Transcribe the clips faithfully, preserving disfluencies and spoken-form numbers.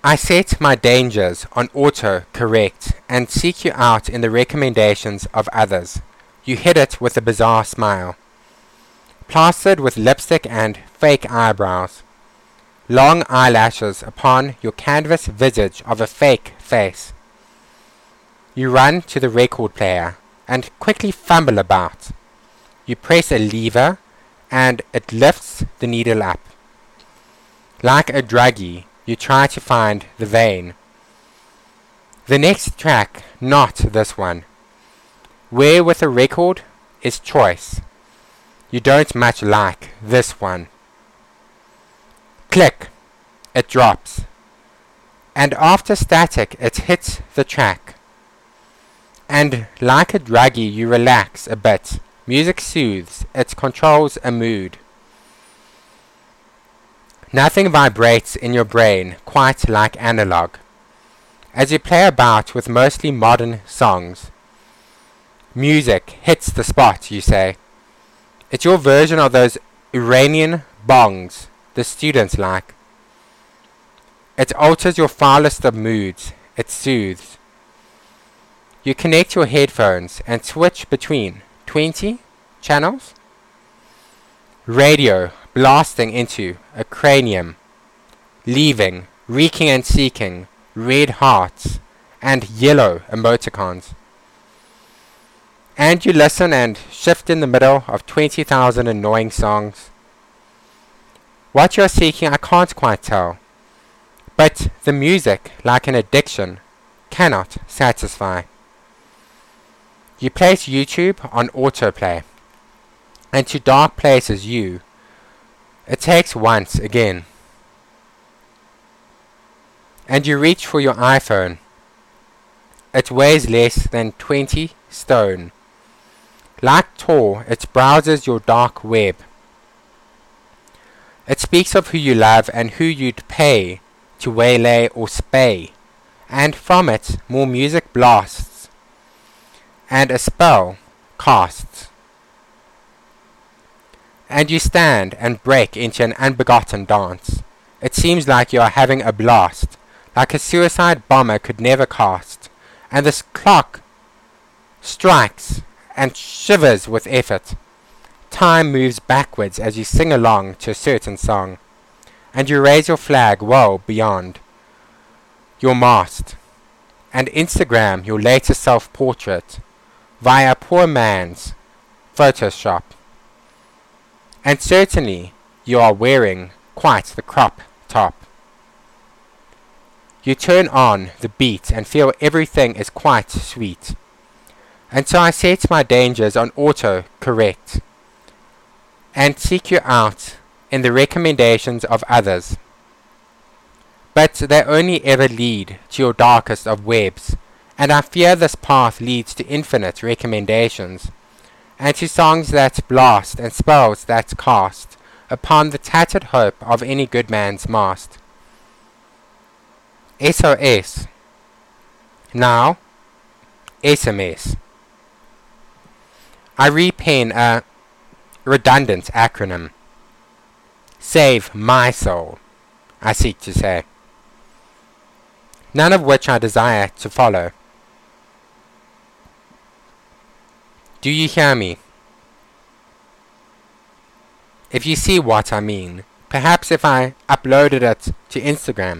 I set my dangers on auto-correct and seek you out in the recommendations of others. You hit it with a bizarre smile, plastered with lipstick and fake eyebrows, long eyelashes upon your canvas visage of a fake face. You run to the record player and quickly fumble about. You press a lever and it lifts the needle up. Like a druggie, you try to find the vein. The next track, not this one. Where with a record is choice. You don't much like this one. Click, it drops. And after static, it hits the track. And like a druggie, you relax a bit. Music soothes, it controls a mood. Nothing vibrates in your brain quite like analog. As you play about with mostly modern songs, music hits the spot, you say. It's your version of those Iranian bongs the students like. It alters your foulest of moods, it soothes. You connect your headphones and switch between twenty channels. Radio blasting into a cranium, leaving, reeking and seeking, red hearts, and yellow emoticons. And you listen and shift in the middle of twenty thousand annoying songs. What you're seeking I can't quite tell, but the music, like an addiction, cannot satisfy. You place YouTube on autoplay, and to dark places you, it takes once again. And you reach for your iPhone. It weighs less than twenty stone. Like Tor, it browses your dark web. It speaks of who you love and who you'd pay to waylay or spay, and from it more music blasts, and a spell casts. And you stand and break into an unbegotten dance. It seems like you are having a blast, like a suicide bomber could never cast, and this clock strikes and shivers with effort. Time moves backwards as you sing along to a certain song, and you raise your flag well beyond your mast, and Instagram your latest self-portrait via poor man's Photoshop. And certainly you are wearing quite the crop top. You turn on the beat and feel everything is quite sweet. And so I set my dangers on auto-correct and seek you out in the recommendations of others. But they only ever lead to your darkest of webs, and I fear this path leads to infinite recommendations, and to songs that blast and spells that cast upon the tattered hope of any good man's mast. S O S. Now, S M S. I repen a redundant acronym. Save my soul, I seek to say. None of which I desire to follow. Do you hear me? If you see what I mean, perhaps if I uploaded it to Instagram.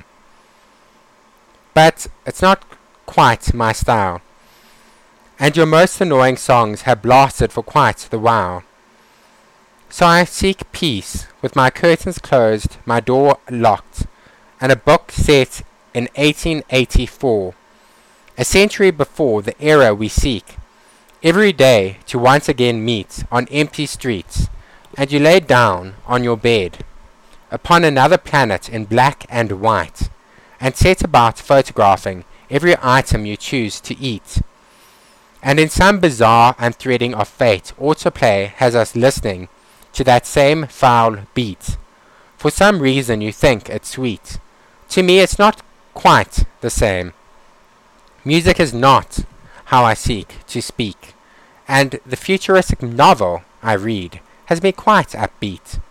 But it's not quite my style. And your most annoying songs have blasted for quite the while. So I seek peace, with my curtains closed, my door locked, and a book set in eighteen eighty-four, a century before the era we seek, every day to once again meet on empty streets, and you lay down on your bed, upon another planet in black and white, and set about photographing every item you choose to eat. And in some bizarre unthreading of fate, autoplay has us listening to that same foul beat. For some reason you think it's sweet. To me it's not quite the same. Music is not how I seek to speak, and the futuristic novel I read has been quite upbeat.